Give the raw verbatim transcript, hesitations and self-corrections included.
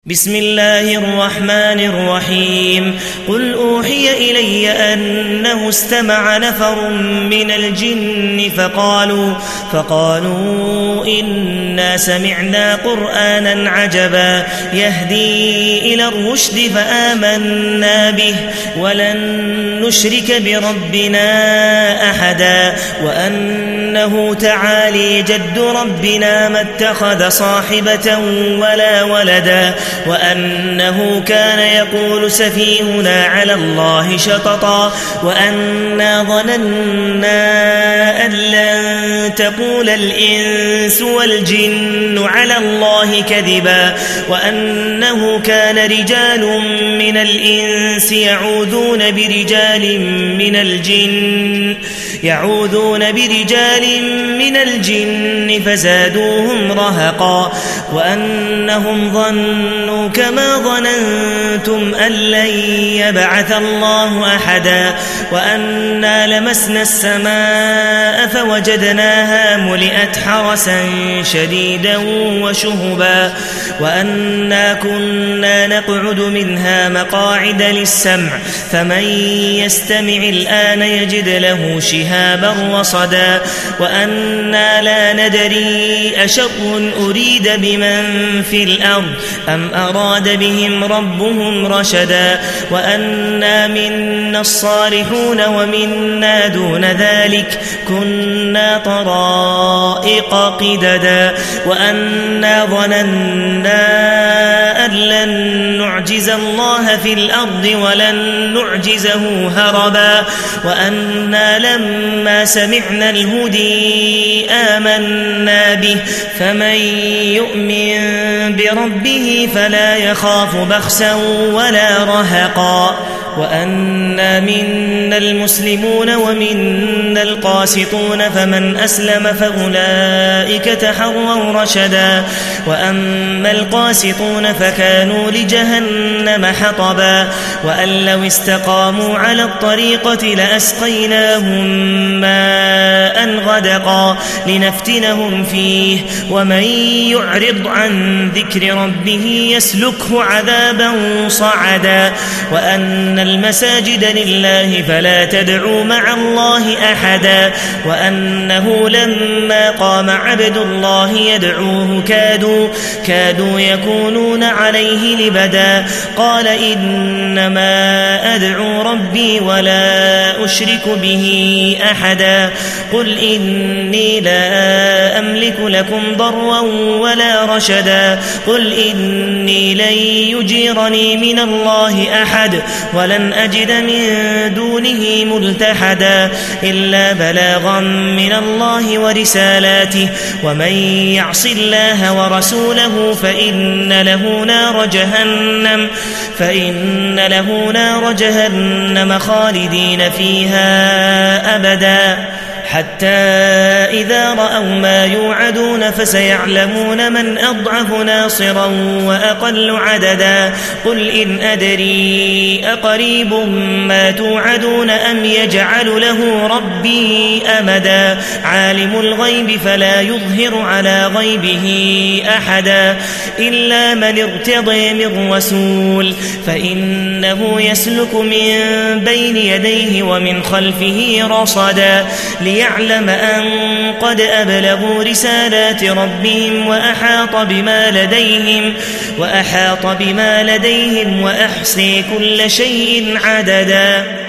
بسم الله الرحمن الرحيم قل أوحي إلي أنه استمع نفر من الجن فقالوا, فقالوا إنا سمعنا قرآنا عجبا يهدي إلى الرشد فآمنا به ولن نشرك بربنا أحدا وأنه تعالي جد ربنا ما اتخذ صاحبة ولا ولدا وأنه كان يقول سفيهنا على الله شططا وأنا ظننا أن لن تقول الإنس والجن على الله كذبا وأنه كان رجال من الإنس يعوذون برجال من الجن يعوذون برجال من الجن فزادوهم رهقا وأنهم ظنوا كما ظننتم أن لن يبعث الله أحدا وأنا لمسنا السماء فوجدناها ملئت حرسا شديدا وشهبا وأنا كنا نقعد منها مقاعد للسمع فمن يستمع الآن يجد له شهابا رصدا وأنا لا ندري أشر أريد بمن في الأرض أم أراد بهم ربهم رشدا وأنا منا الصالحون ومنا دون ذلك كنا طرائق قددا وأنا ظننا أن لن نعجز الله في الأرض ولن نعجزه هربا وأنا لما سمعنا الهدي آمنا به فمن يؤمن بربه فلا يخاف بخسا ولا رهقا وأنا منا المسلمون ومنا القاسطون فمن أسلم فأولئك تحروا رشدا وأما القاسطون فكانوا لجهنم حطبا وأن لو استقاموا على الطريقة لأسقيناهم ماء غدقا لنفتنهم فيه ومن يعرض عن ذكر ربه يسلكه عذابا صعدا وأن المساجد لله فلا تدعوا مع الله أحدا وأنه لما قام عبد الله يدعوه كادوا, كادوا يكونون عليه لبدا قال إنما أدعو ربي ولا أشرك به أحدا قل إني لا أملك لكم ضرا ولا رشدا قل إني لن يجيرني من الله أحد ولن أجد من دونه ملتحدا إلا بلاغا من الله ورسالاته ومن يعص الله ورسوله فإن له نار جهنم فإن له نار جهنم خالدين فيها أبدا حتى إذا رأوا ما يوعدون فسيعلمون من أضعف ناصرا وأقل عددا قل إن أدري أقريب ما توعدون أم يجعل له ربي أمدا عالم الغيب فلا يظهر على غيبه أحدا إلا من ارتضي من رسول فإنه يسلك من بين يديه ومن خلفه رصدا ليعلم أن قد أبلغوا رسالات ربهم وأحاط بما لديهم وأحاط بما لديهم وأحصي كل شيء عددا.